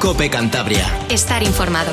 COPE Cantabria. Estar informado.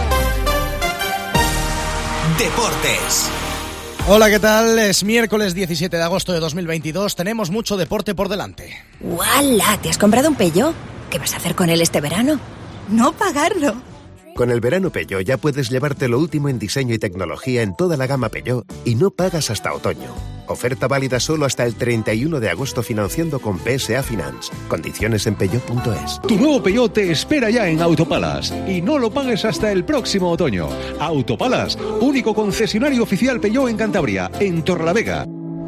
Deportes. Hola, ¿qué tal? Es miércoles 17 de agosto de 2022. Tenemos mucho deporte por delante. ¡Wala! ¿Te has comprado un Peugeot? ¿Qué vas a hacer con él este verano? No pagarlo. Con el verano Peugeot ya puedes llevarte lo último en diseño y tecnología en toda la gama Peugeot y no pagas hasta otoño. Oferta válida solo hasta el 31 de agosto financiando con PSA Finance. Condiciones en peugeot.es. Tu nuevo Peugeot te espera ya en Autopalas y no lo pagues hasta el próximo otoño. Autopalas, único concesionario oficial Peugeot en Cantabria, en Torrelavega.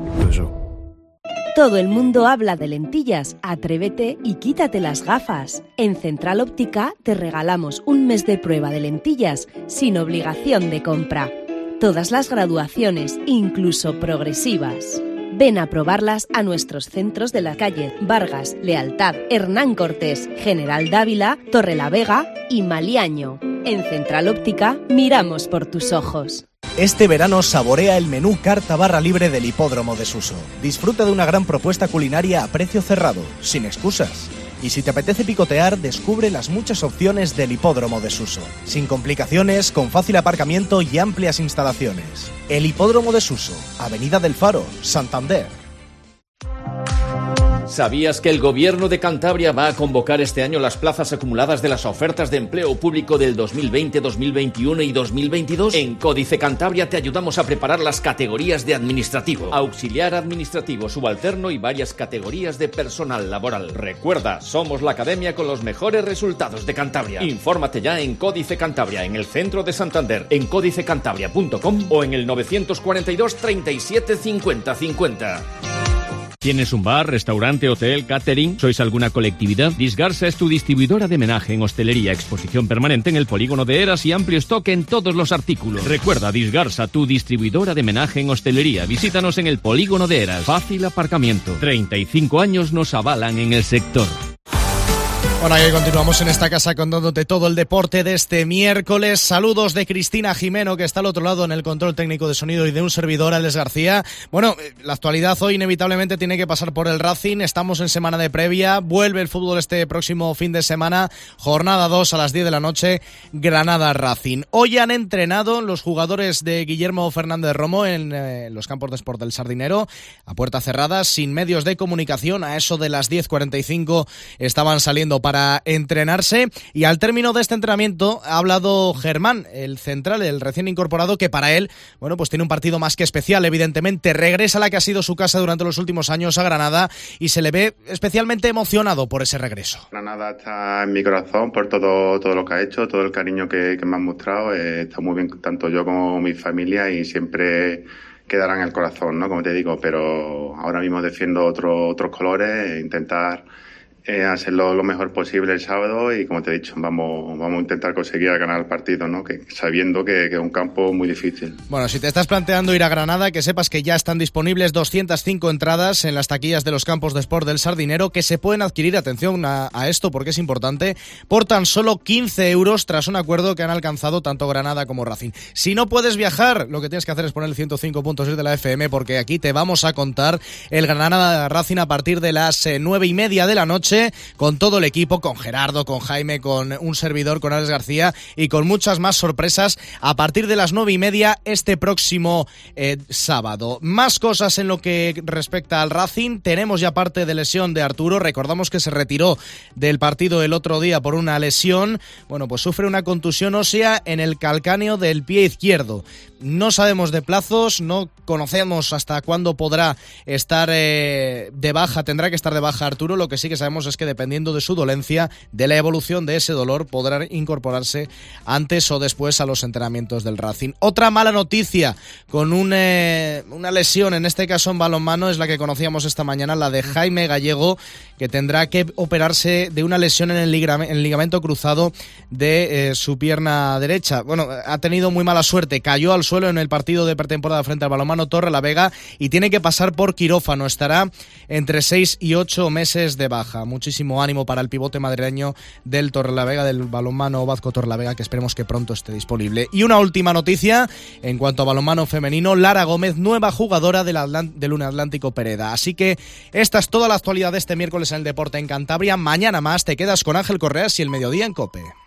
Todo el mundo habla de lentillas. Atrévete y quítate las gafas. En Central Óptica te regalamos un mes de prueba de lentillas sin obligación de compra. Todas las graduaciones, incluso progresivas. Ven a probarlas a nuestros centros de la calle Vargas, Lealtad, Hernán Cortés, General Dávila, Torrelavega y Maliaño. En Central Óptica miramos por tus ojos. Este verano saborea el menú carta barra libre del Hipódromo de Suso. Disfruta de una gran propuesta culinaria a precio cerrado, sin excusas. Y si te apetece picotear, descubre las muchas opciones del Hipódromo de Suso. Sin complicaciones, con fácil aparcamiento y amplias instalaciones. El Hipódromo de Suso, Avenida del Faro, Santander. ¿Sabías que el Gobierno de Cantabria va a convocar este año las plazas acumuladas de las ofertas de empleo público del 2020, 2021 y 2022? En Códice Cantabria te ayudamos a preparar las categorías de administrativo, auxiliar administrativo, subalterno y varias categorías de personal laboral. Recuerda, somos la academia con los mejores resultados de Cantabria. Infórmate ya en Códice Cantabria, en el centro de Santander, en códicecantabria.com o en el 942 37 50 50. ¿Tienes un bar, restaurante, hotel, catering? ¿Sois alguna colectividad? Disgarsa es tu distribuidora de menaje en hostelería, exposición permanente en el polígono de Eras y amplio stock en todos los artículos. Recuerda, Disgarsa, tu distribuidora de menaje en hostelería. Visítanos en el polígono de Eras. Fácil aparcamiento. 35 años nos avalan en el sector. Bueno, aquí continuamos en esta casa contándote todo el deporte de este miércoles. Saludos de Cristina Jimeno, que está al otro lado en el control técnico de sonido, y de un servidor, Alex García. Bueno, la actualidad hoy inevitablemente tiene que pasar por el Racing. Estamos en semana de previa. Vuelve el fútbol este próximo fin de semana. Jornada 2 a las 10 de la noche. Granada-Racing. Hoy han entrenado los jugadores de Guillermo Fernández Romo en los campos de Sport del Sardinero, a puerta cerrada, sin medios de comunicación. A eso de las 10:45 estaban saliendo para entrenarse, y al término de este entrenamiento ha hablado Germán, el central, el recién incorporado, que para él, bueno, pues tiene un partido más que especial, evidentemente. Regresa a la que ha sido su casa durante los últimos años, a Granada, y se le ve especialmente emocionado por ese regreso. Granada está en mi corazón por todo lo que ha hecho, todo el cariño que me han mostrado. Está muy bien tanto yo como mi familia, y siempre quedará en el corazón, ¿no? Como te digo, pero ahora mismo defiendo otros colores, intentar hacerlo lo mejor posible el sábado, y como te he dicho, vamos a intentar conseguir ganar el partido, ¿no? Que sabiendo que es un campo muy difícil. Bueno, si te estás planteando ir a Granada, que sepas que ya están disponibles 205 entradas en las taquillas de los campos de Sport del Sardinero, que se pueden adquirir, atención a esto porque es importante, por tan solo 15 euros, tras un acuerdo que han alcanzado tanto Granada como Racing. Si no puedes viajar, lo que tienes que hacer es poner el 105.6 de la FM, porque aquí te vamos a contar el Granada Racing a partir de las 9:30 de la noche, con todo el equipo, con Gerardo, con Jaime, con un servidor, con Alex García, y con muchas más sorpresas a partir de las 9:30 este próximo sábado. Más cosas en lo que respecta al Racing. Tenemos ya parte de lesión de Arturo. Recordamos que se retiró del partido el otro día por una lesión. Bueno, pues sufre una contusión ósea en el calcáneo del pie izquierdo. No sabemos de plazos, no conocemos hasta cuándo podrá estar de baja, tendrá que estar de baja Arturo. Lo que sí que sabemos es que, dependiendo de su dolencia, de la evolución de ese dolor, podrá incorporarse antes o después a los entrenamientos del Racing. Otra mala noticia con una lesión, en este caso en balonmano, es la que conocíamos esta mañana, la de Jaime Gallego, que tendrá que operarse de una lesión en el ligamento cruzado de su pierna derecha. Bueno, ha tenido muy mala suerte, cayó al suelo en el partido de pretemporada frente al Balonmano balonmano Torrelavega y tiene que pasar por quirófano. Estará entre 6 y 8 meses de baja. Muchísimo ánimo para el pivote madrileño del Torrelavega, del balonmano Vasco Torrelavega, que esperemos que pronto esté disponible. Y una última noticia en cuanto a balonmano femenino: Lara Gómez, nueva jugadora del Uniatlántico Pereda. Así que esta es toda la actualidad de este miércoles en el deporte en Cantabria. Mañana más. Te quedas con Ángel Correas y el mediodía en COPE.